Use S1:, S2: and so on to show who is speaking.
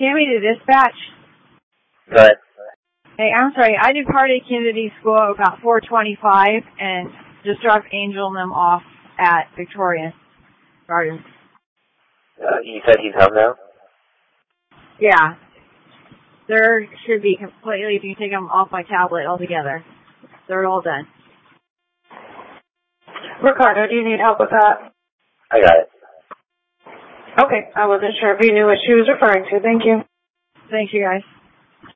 S1: Tammy to dispatch.
S2: Go ahead.
S1: Hey, I'm sorry. I departed Kennedy School about 4:25 and just dropped Angel and them off at Victoria Gardens.
S2: You said he's home now?
S1: Yeah. There should be completely, if you take them off my tablet altogether. They're all done.
S3: Ricardo, do you need help with that?
S2: I got it.
S3: Okay, I wasn't sure if you knew what she was referring to. Thank you.
S1: Thank you, guys.